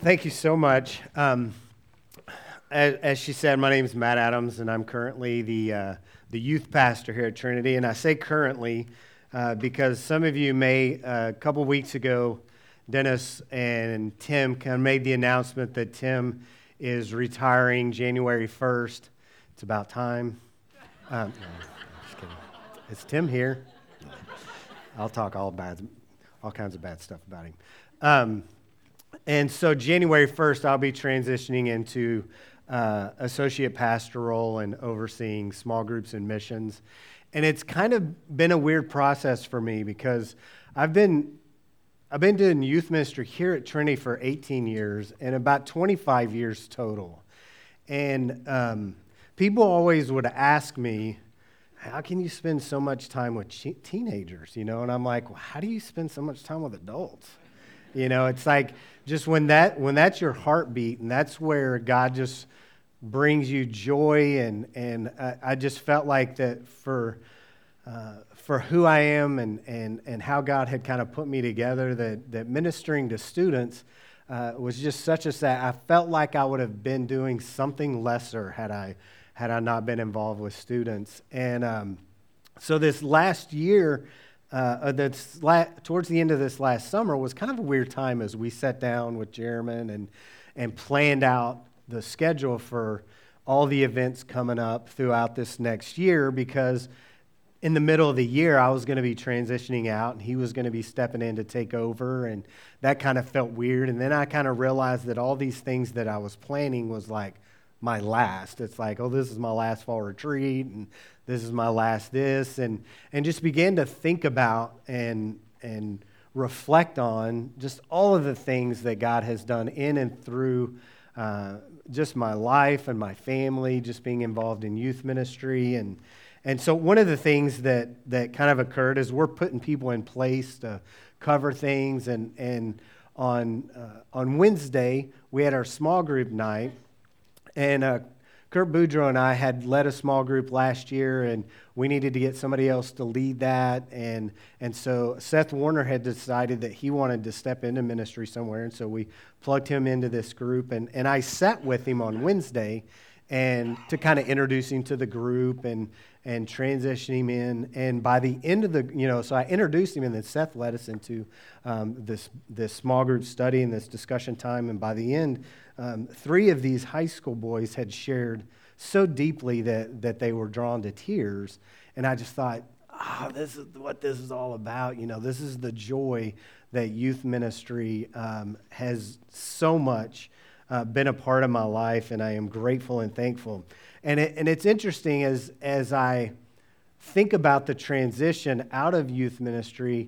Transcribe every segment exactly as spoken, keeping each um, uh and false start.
Thank you so much. Um, as, as she said, my name is Matt Adams, and I'm currently the uh, the youth pastor here at Trinity. And I say currently uh, because some of you may, uh, a couple weeks ago, Dennis and Tim kind of made the announcement that Tim is retiring January first. It's about time. Um, no, just kidding. It's Tim here. I'll talk all bad, all kinds of bad stuff about him. Um, And so January first, I'll be transitioning into uh, associate pastor role and overseeing small groups and missions. And it's kind of been a weird process for me because I've been I've been doing youth ministry here at Trinity for eighteen years and about twenty-five years total. And um, people always would ask me, how can you spend so much time with che- teenagers? You know, and I'm like, well, how do you spend so much time with adults? You know, it's like just when that when that's your heartbeat, and that's where God just brings you joy, and and I, I just felt like that for uh, for who I am and and and how God had kind of put me together, that that ministering to students uh, was just such a sad. I felt like I would have been doing something lesser had I had I not been involved with students, and um, so this last year. Uh, that's la- towards the end of this last summer was kind of a weird time as we sat down with Jeremy and and planned out the schedule for all the events coming up throughout this next year, because in the middle of the year I was going to be transitioning out and he was going to be stepping in to take over, and that kind of felt weird. And then I kind of realized that all these things that I was planning was like my last. It's like, oh, this is my last fall retreat, and this is my last this, and and just began to think about and and reflect on just all of the things that God has done in and through uh, just my life and my family, just being involved in youth ministry. And and so one of the things that that kind of occurred is we're putting people in place to cover things, and and on uh, on Wednesday we had our small group night. And uh, Kurt Boudreaux and I had led a small group last year, and we needed to get somebody else to lead that. And and so Seth Warner had decided that he wanted to step into ministry somewhere, and so we plugged him into this group. And, and I sat with him on Wednesday and to kind of introduce him to the group and and transition him in. And by the end of the, you know, so I introduced him, and then Seth led us into um, this this small group study and this discussion time. And by the end, Um, three of these high school boys had shared so deeply that, that they were drawn to tears. And I just thought, oh, this is what this is all about. You know, this is the joy that youth ministry um, has so much uh, been a part of my life, and I am grateful and thankful. And it, and it's interesting as as I think about the transition out of youth ministry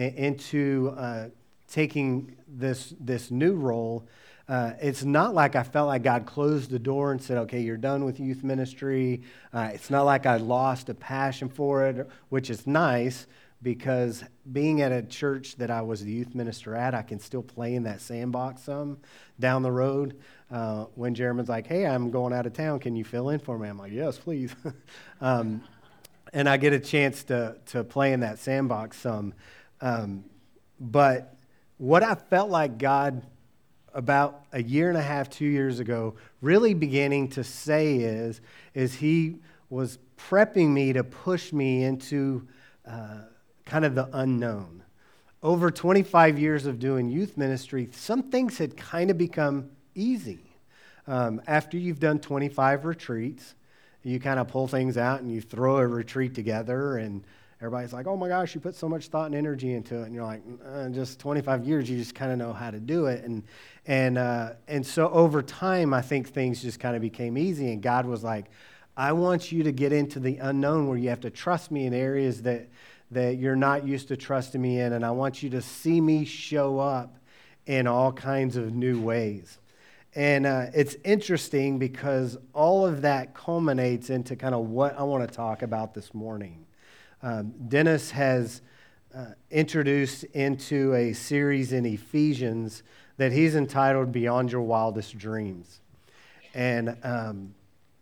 into uh, taking this this new role. Uh, it's not like I felt like God closed the door and said, okay, you're done with youth ministry. Uh, it's not like I lost a passion for it, which is nice, because being at a church that I was the youth minister at, I can still play in that sandbox some down the road. Uh, when Jeremy's like, hey, I'm going out of town, can you fill in for me? I'm like, yes, please. um, and I get a chance to, to play in that sandbox some. Um, but what I felt like God about a year and a half, two years ago, really beginning to say is, is he was prepping me to push me into uh, kind of the unknown. Over twenty-five years of doing youth ministry, some things had kind of become easy. Um, after you've done twenty-five retreats, you kind of pull things out and you throw a retreat together, and everybody's like, oh my gosh, you put so much thought and energy into it. And you're like, uh, just twenty-five years, you just kind of know how to do it. And and uh, and so over time, I think things just kind of became easy. And God was like, I want you to get into the unknown where you have to trust me in areas that, that you're not used to trusting me in. And I want you to see me show up in all kinds of new ways. And uh, it's interesting because all of that culminates into kind of what I want to talk about this morning. Um, Dennis has uh, introduced into a series in Ephesians that he's entitled Beyond Your Wildest Dreams. And, um,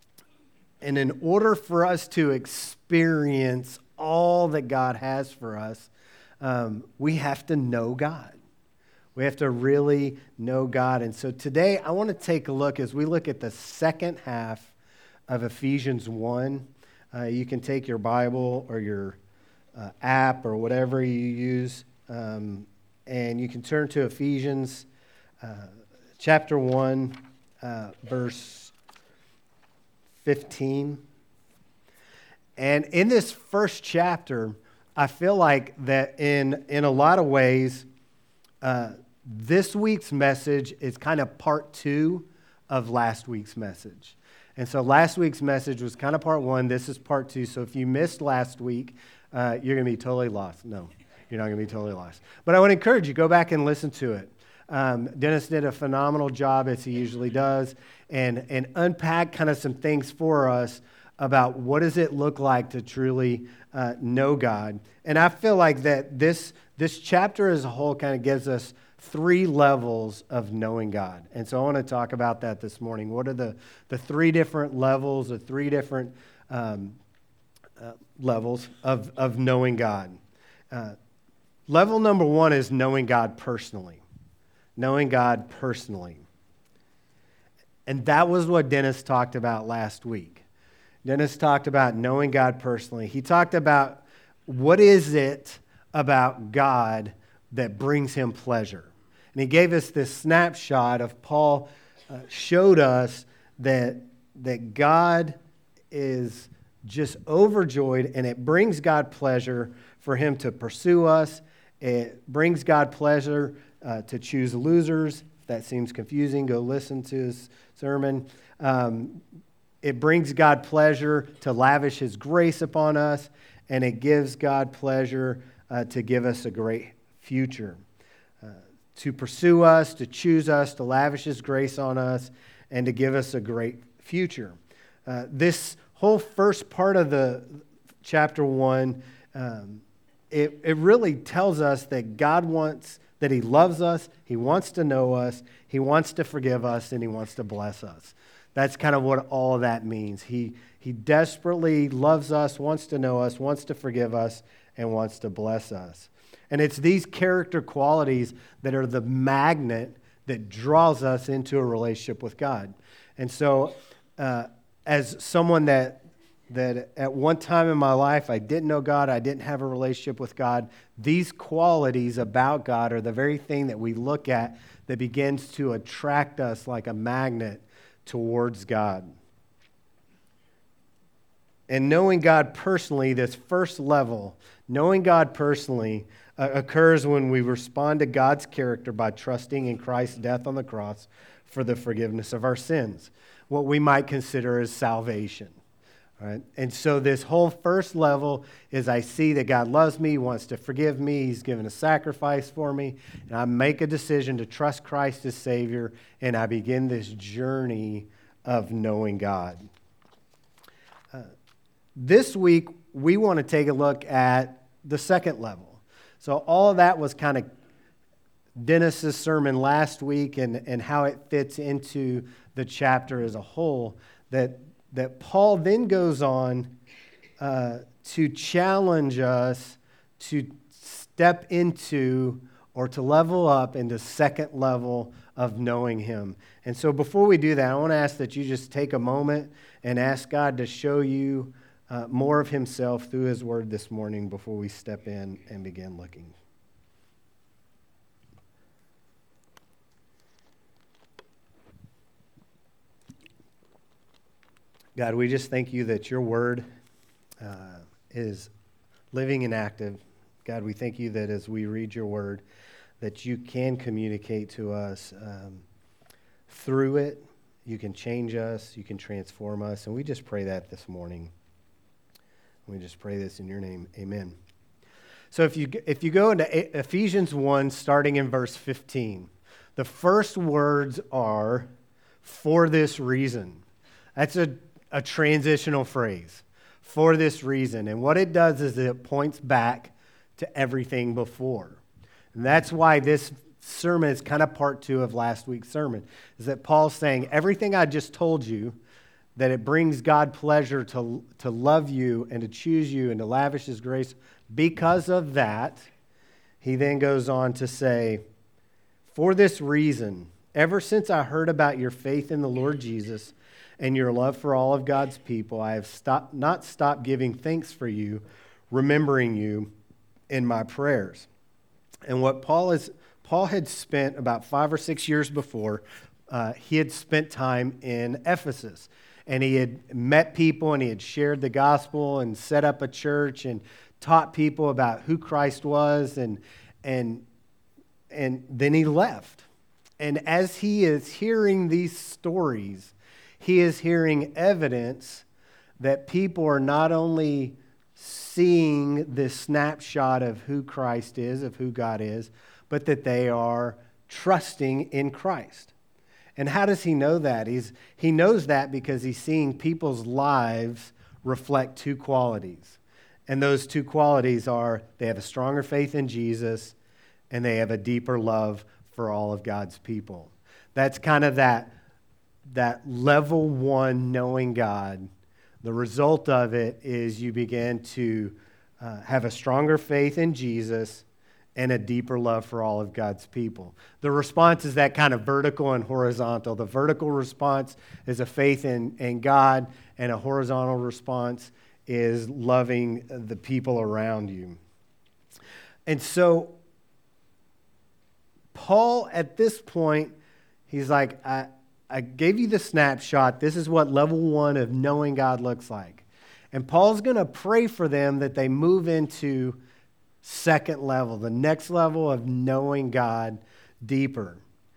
and in order for us to experience all that God has for us, um, we have to know God. We have to really know God. And so today I want to take a look as we look at the second half of Ephesians one. Uh, you can take your Bible or your uh, app or whatever you use, um, and you can turn to Ephesians uh, chapter one, uh, verse fifteen. And in this first chapter, I feel like that in, in a lot of ways, uh, this week's message is kind of part two of last week's message. And so last week's message was kind of part one. This is part two. So if you missed last week, uh, you're going to be totally lost. No, you're not going to be totally lost. But I would encourage you, go back and listen to it. Um, Dennis did a phenomenal job, as he usually does, and, and unpack kind of some things for us about what does it look like to truly uh, know God. And I feel like that this, this chapter as a whole kind of gives us three levels of knowing God. And so I want to talk about that this morning. What are the, the three different levels, the three different um, uh, levels of, of knowing God? Uh, level number one is knowing God personally. Knowing God personally. And that was what Dennis talked about last week. Dennis talked about knowing God personally. He talked about what is it about God that brings him pleasure. And he gave us this snapshot of Paul uh, showed us that, that God is just overjoyed, and it brings God pleasure for him to pursue us. It brings God pleasure uh, to choose losers. If that seems confusing, go listen to his sermon. Um, It brings God pleasure to lavish his grace upon us, and it gives God pleasure uh, to give us a great future. Uh, to pursue us, to choose us, to lavish his grace on us, and to give us a great future. Uh, this whole first part of the chapter one, um, it, it really tells us that God wants, that he loves us, he wants to know us, he wants to forgive us, and he wants to bless us. That's kind of what all of that means. He, he desperately loves us, wants to know us, wants to forgive us, and wants to bless us. And it's these character qualities that are the magnet that draws us into a relationship with God. And so uh, as someone that, that at one time in my life, I didn't know God, I didn't have a relationship with God, these qualities about God are the very thing that we look at that begins to attract us like a magnet towards God. And knowing God personally, this first level, knowing God personally, uh, occurs when we respond to God's character by trusting in Christ's death on the cross for the forgiveness of our sins, what we might consider as salvation. Right? And so this whole first level is I see that God loves me, wants to forgive me, he's given a sacrifice for me, and I make a decision to trust Christ as Savior, and I begin this journey of knowing God. Uh, this week, we want to take a look at the second level. So all of that was kind of Dennis's sermon last week and, and how it fits into the chapter as a whole, that that Paul then goes on uh, to challenge us to step into or to level up into second level of knowing him. And so before we do that, I want to ask that you just take a moment and ask God to show you uh, more of himself through his word this morning before we step in and begin looking. God, we just thank you that your word uh, is living and active. God, we thank you that as we read your word, that you can communicate to us um, through it. You can change us. You can transform us. And we just pray that this morning. We just pray this in your name. Amen. So if you if you go into Ephesians one, starting in verse fifteen, the first words are, "For this reason." That's a a transitional phrase, "for this reason." And what it does is it points back to everything before. And that's why this sermon is kind of part two of last week's sermon, is that Paul's saying everything I just told you, that it brings God pleasure to, to love you and to choose you and to lavish his grace. Because of that, he then goes on to say, For this reason, ever since I heard about your faith in the Lord Jesus and your love for all of God's people, I have stopped, not stopped giving thanks for you, remembering you in my prayers. And what Paul is, Paul had spent about five or six years before, uh, he had spent time in Ephesus. And he had met people and he had shared the gospel and set up a church and taught people about who Christ was. And, and, and then he left. And as he is hearing these stories, he is hearing evidence that people are not only seeing this snapshot of who Christ is, of who God is, but that they are trusting in Christ. And how does he know that? He's, he knows that because he's seeing people's lives reflect two qualities. And those two qualities are they have a stronger faith in Jesus and they have a deeper love for all of God's people. That's kind of that, that level one knowing God. The result of it is you begin to uh, have a stronger faith in Jesus and a deeper love for all of God's people. The response is that kind of vertical and horizontal. The vertical response is a faith in, in God, and a horizontal response is loving the people around you. And so Paul, at this point, he's like, I, I gave you the snapshot. This is what level one of knowing God looks like. And Paul's going to pray for them that they move into second level, the next level of knowing God deeper.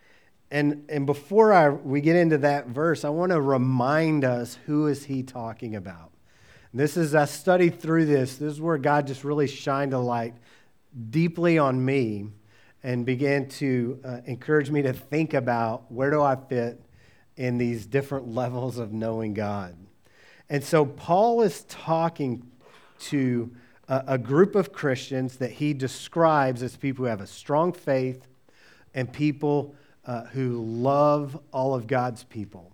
And, and before I, we get into that verse, I want to remind us, who is he talking about? This is, I studied through this. This is where God just really shined a light deeply on me and began to uh, encourage me to think about, where do I fit in these different levels of knowing God? And so Paul is talking to a, a group of Christians that he describes as people who have a strong faith and people uh, who love all of God's people.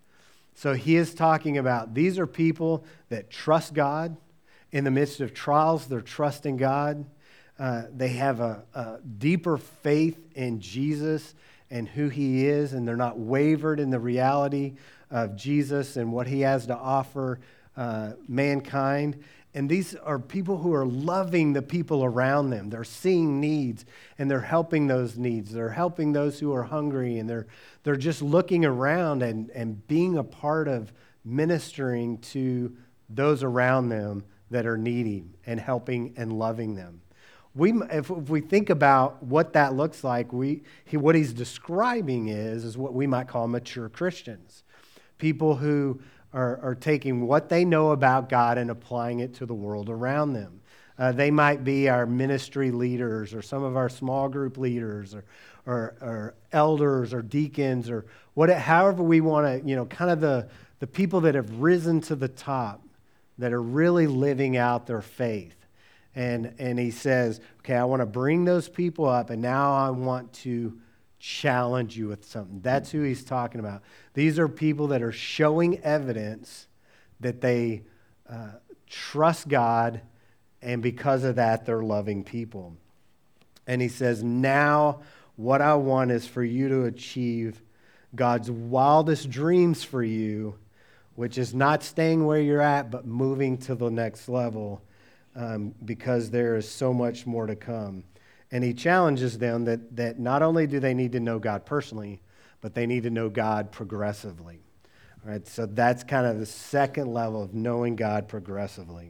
So he is talking about, these are people that trust God. In the midst of trials, they're trusting God. Uh, they have a, a deeper faith in Jesus and who he is, and they're not wavered in the reality of Jesus and what he has to offer uh, mankind. And these are people who are loving the people around them. They're seeing needs, and they're helping those needs. They're helping those who are hungry, and they're they're just looking around and, and being a part of ministering to those around them that are needy and helping and loving them. We, if, if we think about what that looks like, we he, what he's describing is, is what we might call mature Christians. People who are, are taking what they know about God and applying it to the world around them. Uh, they might be our ministry leaders or some of our small group leaders or, or, or elders or deacons or what, however we want to, you know, kind of the, the people that have risen to the top that are really living out their faith. And, and he says, okay, I want to bring those people up, and now I want to challenge you with something. That's who he's talking about. These are people that are showing evidence that they uh, trust God, and because of that, they're loving people. And he says, now what I want is for you to achieve God's wildest dreams for you, which is not staying where you're at, but moving to the next level. Um, because there is so much more to come. And he challenges them that, that not only do they need to know God personally, but they need to know God progressively. All right, so that's kind of the second level of knowing God progressively.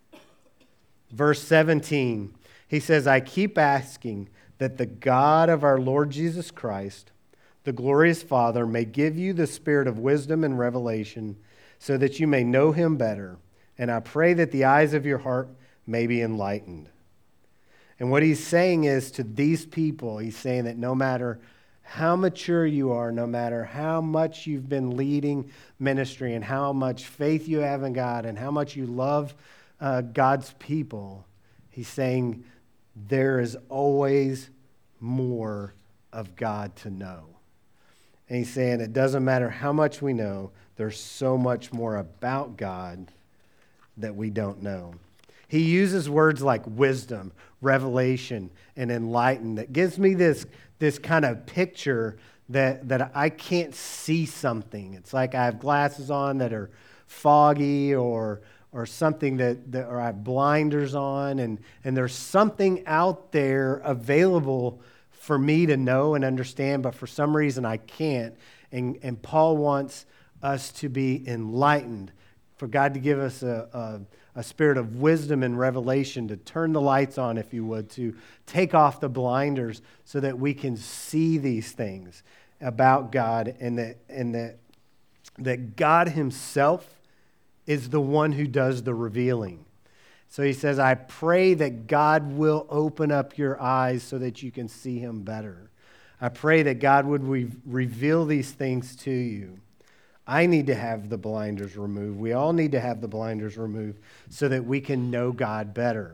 Verse seventeen, he says, I keep asking that the God of our Lord Jesus Christ, the glorious Father, may give you the spirit of wisdom and revelation so that you may know him better. And I pray that the eyes of your heart may be enlightened. And what he's saying is to these people, he's saying that no matter how mature you are, no matter how much you've been leading ministry and how much faith you have in God and how much you love uh, God's people, he's saying there is always more of God to know. And he's saying it doesn't matter how much we know, there's so much more about God that we don't know. He uses words like wisdom, revelation, and enlighten that gives me this, this kind of picture that, that I can't see something. It's like I have glasses on that are foggy or or something that, that or I have blinders on, and, and there's something out there available for me to know and understand, but for some reason I can't. And, and Paul wants us to be enlightened, for God to give us a, a, a spirit of wisdom and revelation, to turn the lights on, if you would, to take off the blinders so that we can see these things about God, and that, and that, that God himself is the one who does the revealing. So he says, I pray that God will open up your eyes so that you can see him better. I pray that God would re- reveal these things to you. I need to have the blinders removed. We all need to have the blinders removed so that we can know God better.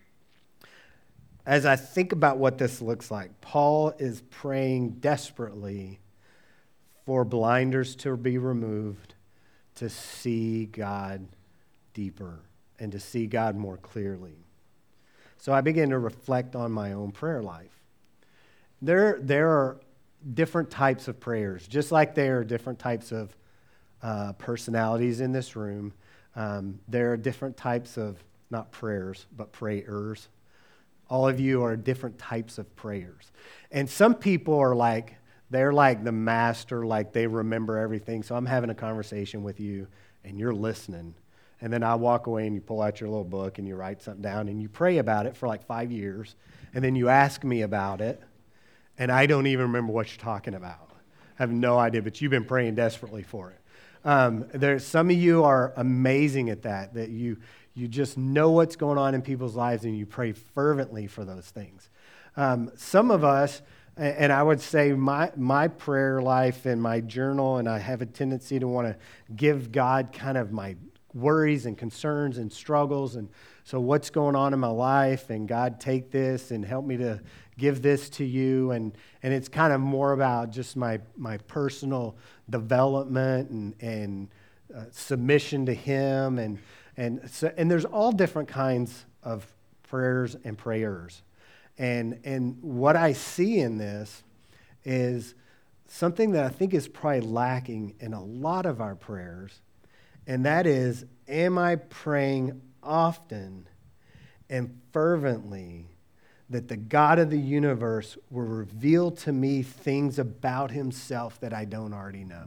As I think about what this looks like, Paul is praying desperately for blinders to be removed, to see God deeper and to see God more clearly. So I began to reflect on my own prayer life. There, there are different types of prayers, just like there are different types of uh, personalities in this room. Um, there are different types of, not prayers, but prayers. All of you are different types of prayers. And some people are like, they're like the master, like they remember everything. So I'm having a conversation with you, and you're listening. And then I walk away, and you pull out your little book, and you write something down, and you pray about it for like five years. And then you ask me about it, and I don't even remember what you're talking about. I have no idea, but you've been praying desperately for it. Um, there, some of you are amazing at that, that you, you just know what's going on in people's lives, and you pray fervently for those things. Um, some of us... And I would say my, my prayer life and my journal, and I have a tendency to want to give God kind of my worries and concerns and struggles. And so what's going on in my life, and God, take this and help me to give this to you. And, and it's kind of more about just my, my personal development and, and uh, submission to him. And, and, so, and there's all different kinds of prayers and prayers. And and what I see in this is something that I think is probably lacking in a lot of our prayers, and that is, am I praying often and fervently that the God of the universe will reveal to me things about himself that I don't already know?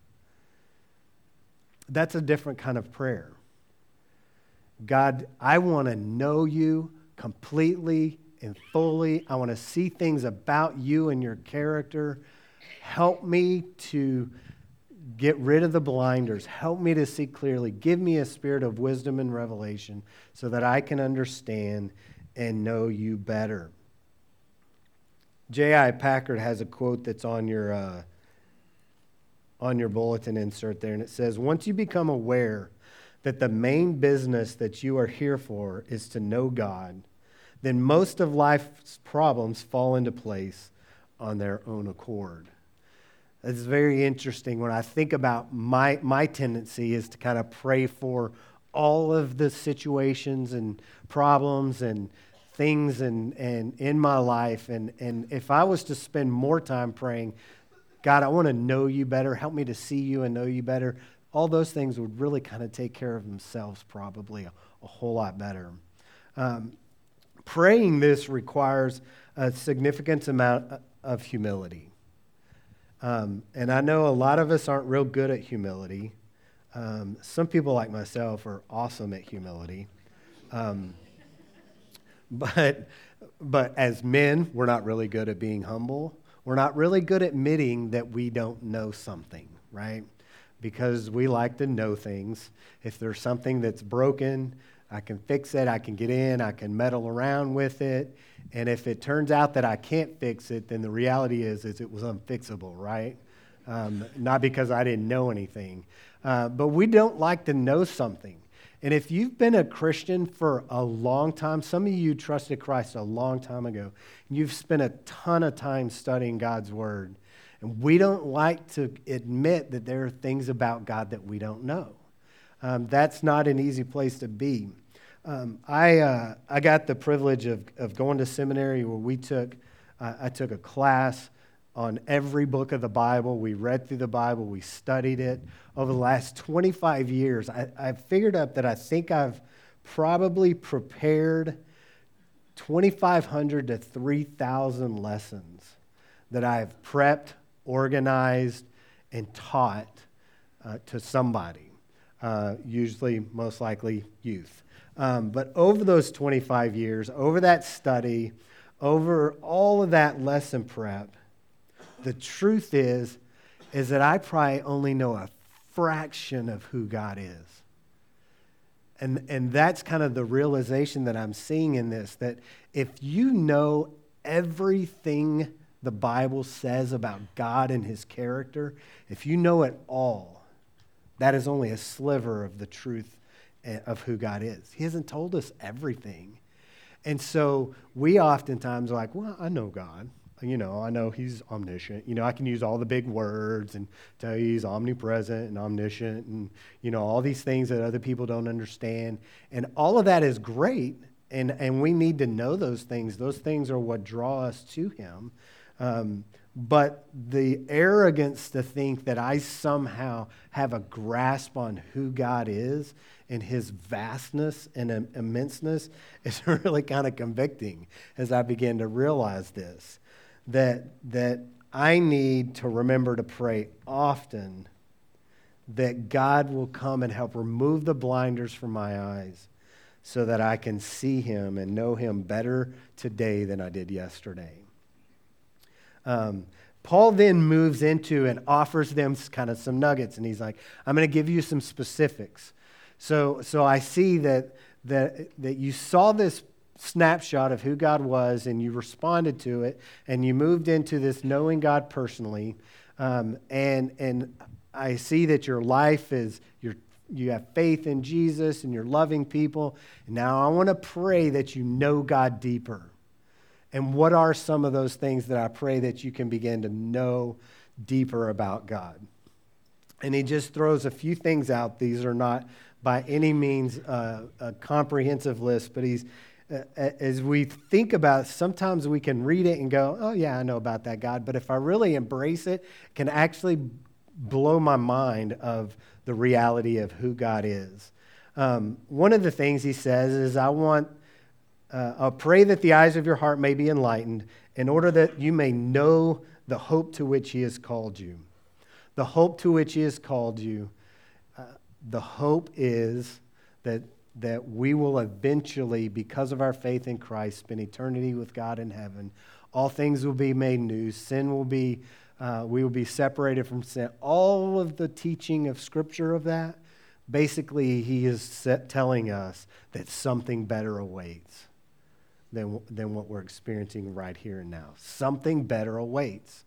That's a different kind of prayer. God, I want to know you completely and fully. I want to see things about you and your character. Help me to get rid of the blinders. Help me to see clearly. Give me a spirit of wisdom and revelation so that I can understand and know you better. J I Packer has a quote that's on your uh, on your bulletin insert there, and it says, once you become aware that the main business that you are here for is to know God, then most of life's problems fall into place on their own accord. It's very interesting. When I think about my, my tendency is to kind of pray for all of the situations and problems and things and, and in my life. And, and if I was to spend more time praying, God, I want to know you better. Help me to see you and know you better. All those things would really kind of take care of themselves probably a, a whole lot better. Um, Praying this requires a significant amount of humility. Um, and I know a lot of us aren't real good at humility. Um, some people like myself are awesome at humility. Um, but, but as men, we're not really good at being humble. We're not really good at admitting that we don't know something, right? Because we like to know things. If there's something that's broken, I can fix it, I can get in, I can meddle around with it. And if it turns out that I can't fix it, then the reality is, is it was unfixable, right? Um, not because I didn't know anything. Uh, but we don't like to know something. And if you've been a Christian for a long time, some of you trusted Christ a long time ago, and you've spent a ton of time studying God's Word. And we don't like to admit that there are things about God that we don't know. Um, that's not an easy place to be. Um, I uh, I got the privilege of, of going to seminary where we took, uh, I took a class on every book of the Bible. We read through the Bible. We studied it. Over the last twenty-five years, I, I figured up that I think I've probably prepared twenty-five hundred to three thousand lessons that I've prepped, organized, and taught uh, to somebody, uh, usually, most likely, youth. Um, but over those twenty-five years, over that study, over all of that lesson prep, the truth is, is that I probably only know a fraction of who God is. And, and that's kind of the realization that I'm seeing in this, that if you know everything the Bible says about God and his character, if you know it all, that is only a sliver of the truth of who God is. He hasn't told us everything. And so we oftentimes are like, well, I know God. You know, I know he's omniscient. You know, I can use all the big words and tell you he's omnipresent and omniscient and, you know, all these things that other people don't understand. And all of that is great, and, and we need to know those things. Those things are what draw us to him. Um, but the arrogance to think that I somehow have a grasp on who God is and his vastness and im- immenseness is really kind of convicting as I begin to realize this, that, that I need to remember to pray often that God will come and help remove the blinders from my eyes so that I can see him and know him better today than I did yesterday. Um, Paul then moves into and offers them kind of some nuggets, and he's like, I'm going to give you some specifics. So so I see that, that, that you saw this snapshot of who God was, and you responded to it, and you moved into this knowing God personally, um, and and I see that your life is, you're, you have faith in Jesus, and you're loving people, and now I want to pray that you know God deeper. And what are some of those things that I pray that you can begin to know deeper about God? And he just throws a few things out. These are not by any means uh, a comprehensive list, but he's, uh, as we think about it, sometimes we can read it and go, oh yeah, I know about that God. But if I really embrace it, it can actually blow my mind of the reality of who God is. Um, one of the things he says is, I want Uh, I'll pray that the eyes of your heart may be enlightened in order that you may know the hope to which he has called you. The hope to which he has called you. Uh, the hope is that, that we will eventually, because of our faith in Christ, spend eternity with God in heaven. All things will be made new. Sin will be, uh, we will be separated from sin. All of the teaching of Scripture of that, basically he is set telling us that something better awaits than, than what we're experiencing right here and now. Something better awaits.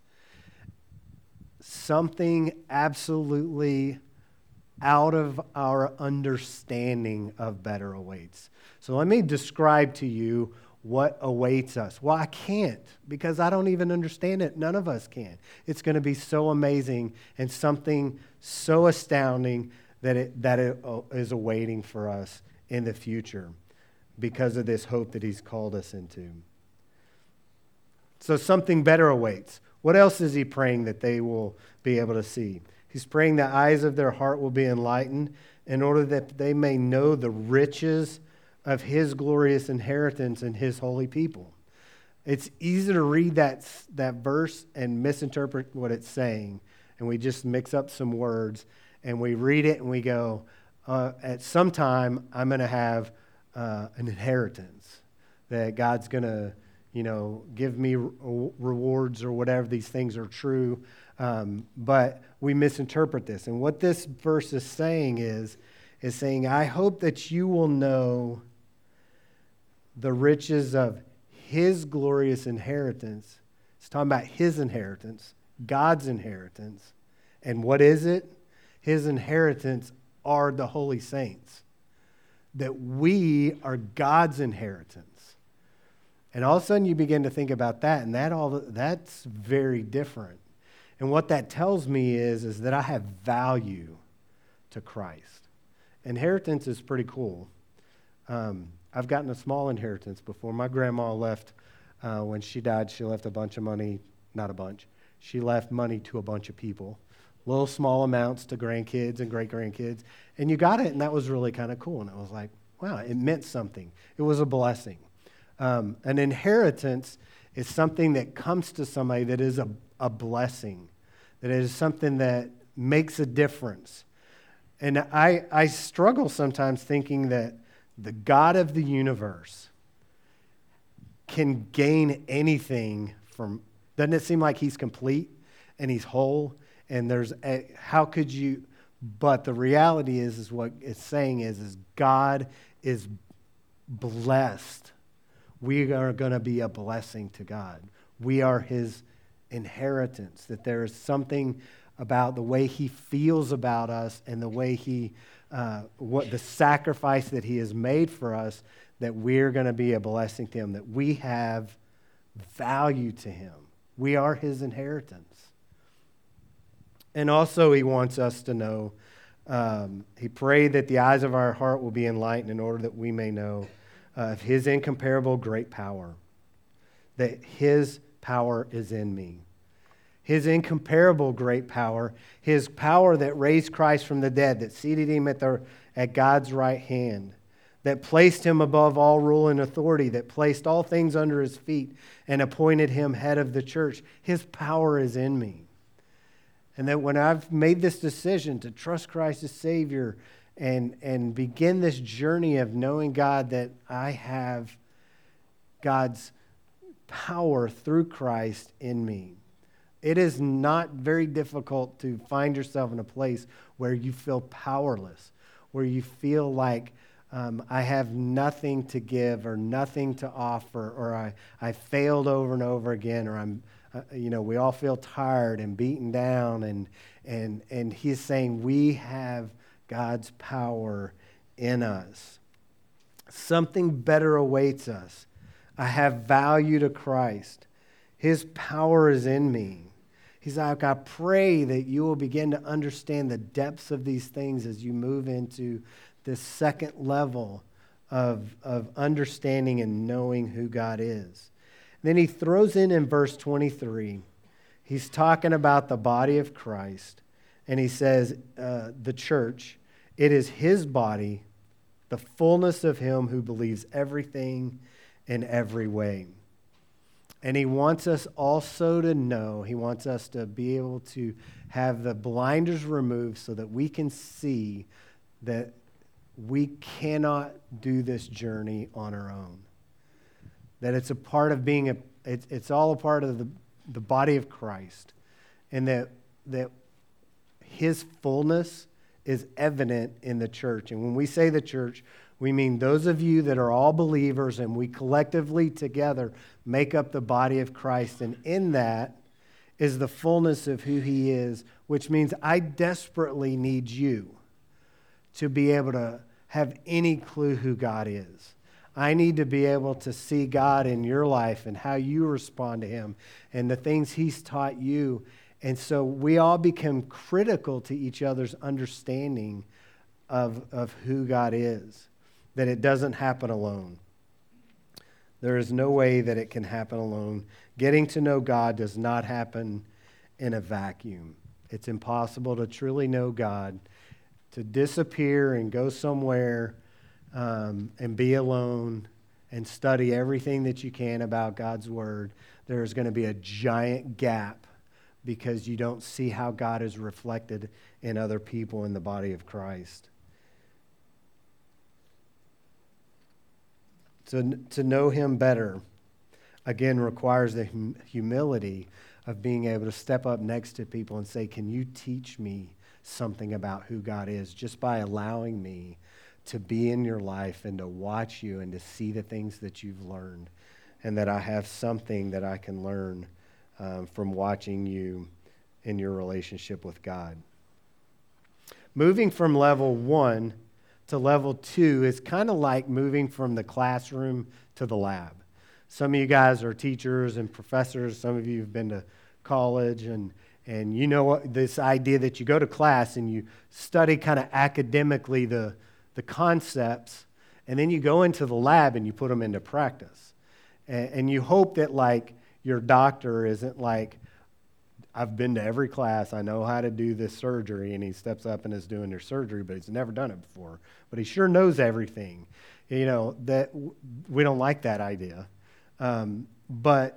Something absolutely out of our understanding of better awaits. So let me describe to you what awaits us. Well, I can't, because I don't even understand it. None of us can. It's going to be so amazing and something so astounding that it, that it is awaiting for us in the future, because of this hope that he's called us into. So something better awaits. What else is he praying that they will be able to see? He's praying the eyes of their heart will be enlightened in order that they may know the riches of his glorious inheritance in his holy people. It's easy to read that, that verse and misinterpret what it's saying, and we just mix up some words, and we read it and we go, uh, at some time I'm going to have Uh, an inheritance, that God's going to, you know, give me re- rewards or whatever. These things are true, um, but we misinterpret this. And what this verse is saying is, is saying, I hope that you will know the riches of his glorious inheritance. It's talking about his inheritance, God's inheritance. And what is it? His inheritance are the holy saints. That we are God's inheritance. And all of a sudden you begin to think about that, and that all that's very different. And what that tells me is, is that I have value to Christ. Inheritance is pretty cool. Um, I've gotten a small inheritance before. My grandma left, uh, when she died, she left a bunch of money, not a bunch. She left money to a bunch of people, little small amounts to grandkids and great-grandkids. And you got it, and that was really kind of cool. And it was like, wow, it meant something. It was a blessing. Um, an inheritance is something that comes to somebody that is a, a blessing, that is something that makes a difference. And I, I struggle sometimes thinking that the God of the universe can gain anything from, doesn't it seem like he's complete and he's whole? And there's, a, how could you, but the reality is, is what it's saying is, is God is blessed. We are going to be a blessing to God. We are his inheritance, that there is something about the way he feels about us and the way he, uh, what the sacrifice that he has made for us, that we're going to be a blessing to him, that we have value to him. We are his inheritance. And also he wants us to know, um, he prayed that the eyes of our heart will be enlightened in order that we may know of his incomparable great power, that his power is in me. His incomparable great power, his power that raised Christ from the dead, that seated him at, the, at God's right hand, that placed him above all rule and authority, that placed all things under his feet and appointed him head of the church. His power is in me. And that when I've made this decision to trust Christ as Savior and, and begin this journey of knowing God, that I have God's power through Christ in me. It is not very difficult to find yourself in a place where you feel powerless, where you feel like um, I have nothing to give or nothing to offer, or I, I failed over and over again, or I'm, uh, you know, we all feel tired and beaten down, and and and he's saying we have God's power in us. Something better awaits us. I have value to Christ. His power is in me. He's like, I pray that you will begin to understand the depths of these things as you move into this second level of, of understanding and knowing who God is. Then he throws in in verse twenty-three, he's talking about the body of Christ. And he says, uh, the church, it is his body, the fullness of him who believes everything in every way. And he wants us also to know, he wants us to be able to have the blinders removed so that we can see that we cannot do this journey on our own. That it's a part of being a, it's, it's all a part of the, the body of Christ. And that, that his fullness is evident in the church. And when we say the church, we mean those of you that are all believers, and we collectively together make up the body of Christ. And in that is the fullness of who he is, which means I desperately need you to be able to have any clue who God is. I need to be able to see God in your life and how you respond to him and the things he's taught you. And so we all become critical to each other's understanding of, of who God is, that it doesn't happen alone. There is no way that it can happen alone. Getting to know God does not happen in a vacuum. It's impossible to truly know God, to disappear and go somewhere um, and be alone and study everything that you can about God's word. There's going to be a giant gap because you don't see how God is reflected in other people in the body of Christ. So to know him better, again, requires the hum- humility of being able to step up next to people and say, can you teach me something about who God is, just by allowing me to be in your life and to watch you and to see the things that you've learned, and that I have something that I can learn um, from watching you in your relationship with God. Moving from level one to level two is kind of like moving from the classroom to the lab. Some of you guys are teachers and professors. Some of you have been to college, and and you know what, this idea that you go to class and you study kind of academically the, the concepts, And then you go into the lab and you put them into practice. And, and you hope that, like, your doctor isn't like, I've been to every class, I know how to do this surgery, and he steps up and is doing their surgery, but he's never done it before. But he sure knows everything. You know, that we don't like that idea. Um, but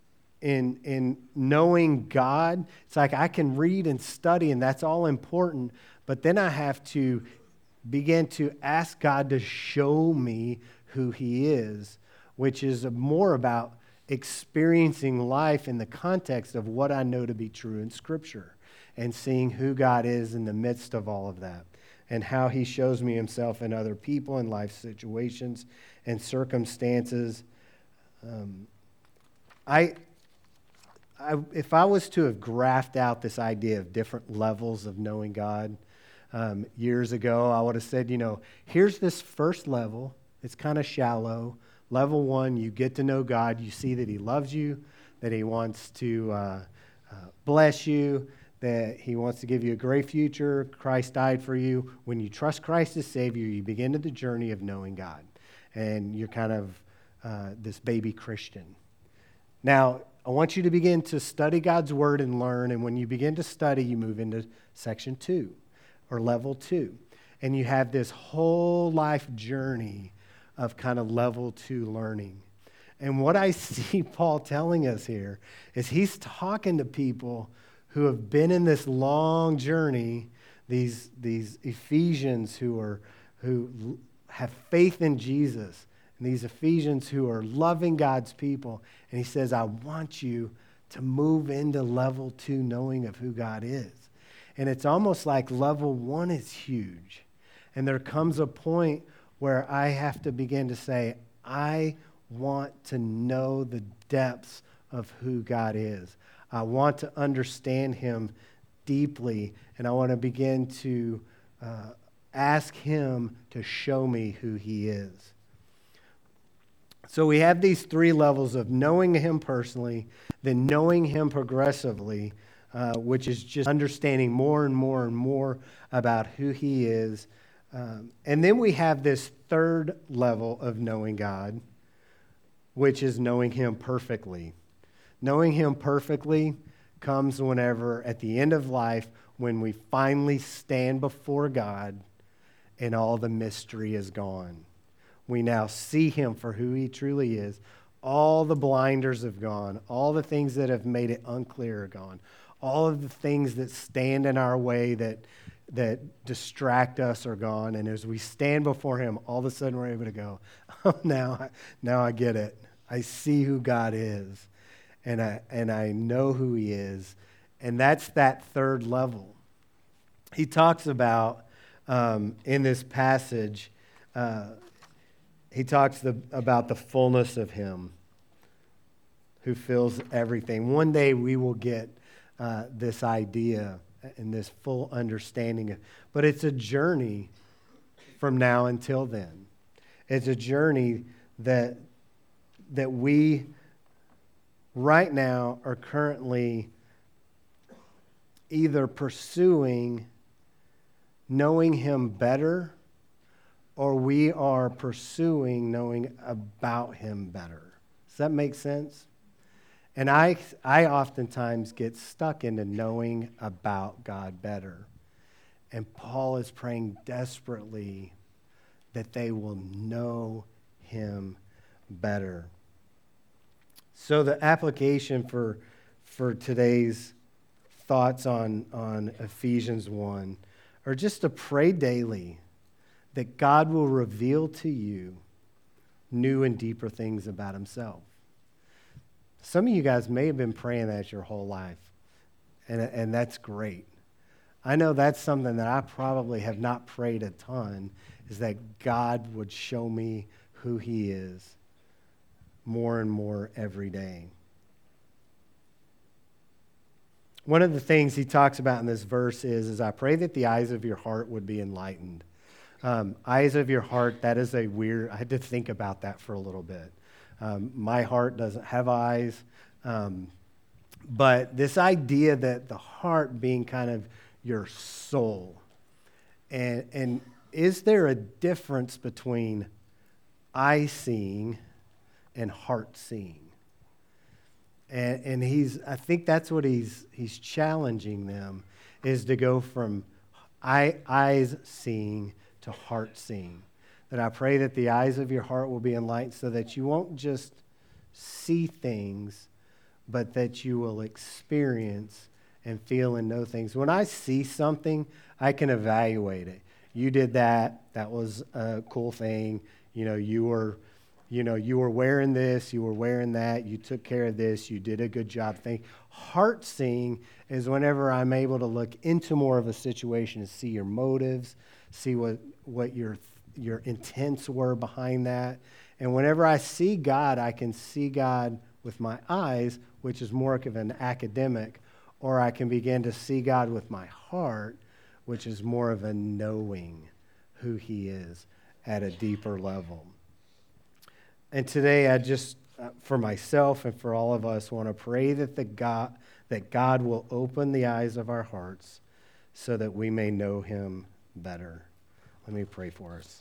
in in knowing God, it's like I can read and study, and that's all important, but then I have to begin to ask God to show me who he is, which is more about experiencing life in the context of what I know to be true in Scripture and seeing who God is in the midst of all of that and how he shows me himself in other people and life situations and circumstances. Um, I, I, if I was to have graphed out this idea of different levels of knowing God um, years ago, I would have said, you know, here's this first level. It's kind of shallow. Level one, you get to know God. You see that he loves you, that he wants to uh, uh, bless you, that he wants to give you a great future. Christ died for you. When you trust Christ as Savior, you begin the journey of knowing God. And you're kind of uh, this baby Christian. Now, I want you to begin to study God's Word and learn. And when you begin to study, you move into section two or level two. And you have this whole life journey of kind of level two learning. And what I see Paul telling us here is he's talking to people who have been in this long journey, these, these Ephesians who are who have faith in Jesus, and these Ephesians who are loving God's people. And he says, I want you to move into level two knowing of who God is. And it's almost like level one is huge. And there comes a point where I have to begin to say, I want to know the depths of who God is. I want to understand him deeply, and I want to begin to uh, ask him to show me who he is. So we have these three levels of knowing him personally, then knowing him progressively, uh, which is just understanding more and more and more about who he is. Um, and then we have this third level of knowing God, which is knowing him perfectly. Knowing him perfectly comes whenever, at the end of life, when we finally stand before God and all the mystery is gone. We now see him for who he truly is. All the blinders have gone. All the things that have made it unclear are gone. All of the things that stand in our way that that distract us are gone. And as we stand before him, all of a sudden we're able to go, oh, now, now I get it. I see who God is, and I, and I know who he is. And that's that third level. He talks about, um, in this passage, uh, he talks the, about the fullness of him who fills everything. One day we will get uh, this idea and this full understanding. But it's a journey from now until then. It's a journey that that we right now are currently either pursuing knowing him better, or we are pursuing knowing about him better. Does that make sense? And I, I oftentimes get stuck into knowing about God better. And Paul is praying desperately that they will know him better. So the application for, for today's thoughts on, on Ephesians one are just to pray daily that God will reveal to you new and deeper things about himself. Some of you guys may have been praying that your whole life, and, and that's great. I know that's something that I probably have not prayed a ton, is that God would show me who he is more and more every day. One of the things he talks about in this verse is, is I pray that the eyes of your heart would be enlightened. Um, eyes of your heart, that is a weird, I had to think about that for a little bit. Um, my heart doesn't have eyes. Um, but this idea that the heart being kind of your soul. And, and is there a difference between eye seeing and heart seeing. And, and he's, I think that's what he's, he's challenging them, is to go from eye, eyes seeing to heart seeing. That I pray that the eyes of your heart will be enlightened so that you won't just see things, but that you will experience and feel and know things. When I see something, I can evaluate it. You did that. That was a cool thing. You know, you were, you know, you were wearing this. You were wearing that. You took care of this. You did a good job. Thing. Heart seeing is whenever I'm able to look into more of a situation and see your motives, see what what your your intents were behind that. And whenever I see God, I can see God with my eyes, which is more of an academic, or I can begin to see God with my heart, which is more of a knowing who he is at a deeper level. And today I just, uh, for myself and for all of us, want to pray that the God, that God will open the eyes of our hearts so that we may know him better. Let me pray for us.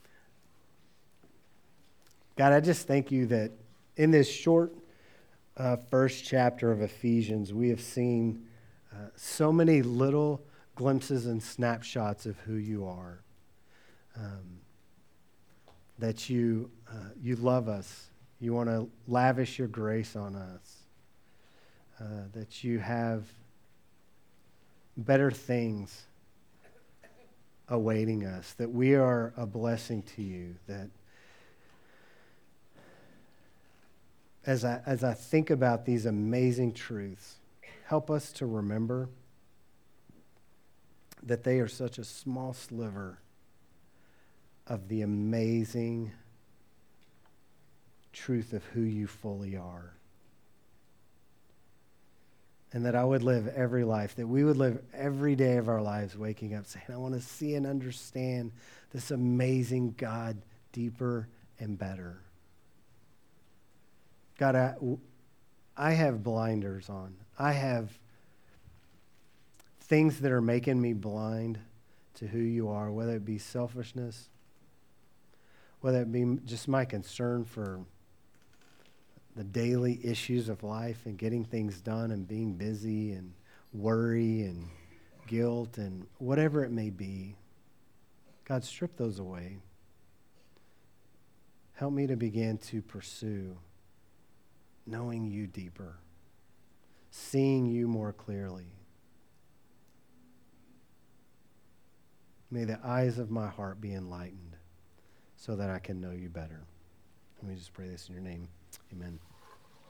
God, I just thank you that in this short uh, first chapter of Ephesians, we have seen uh, so many little glimpses and snapshots of who you are. Um, that you uh, you love us. You want to lavish your grace on us. Uh, that you have better things awaiting us. That we are a blessing to you. That as I as I think about these amazing truths, help us to remember that they are such a small sliver of the amazing truth of who you fully are. And that I would live every life, that we would live every day of our lives waking up saying, I want to see and understand this amazing God deeper and better. God, I, I have blinders on. I have things that are making me blind to who you are, whether it be selfishness, whether it be just my concern for the daily issues of life and getting things done and being busy and worry and guilt and whatever it may be. God, strip those away. Help me to begin to pursue knowing you deeper, seeing you more clearly. May the eyes of my heart be enlightened so that I can know you better. Let me just pray this in your name. Amen.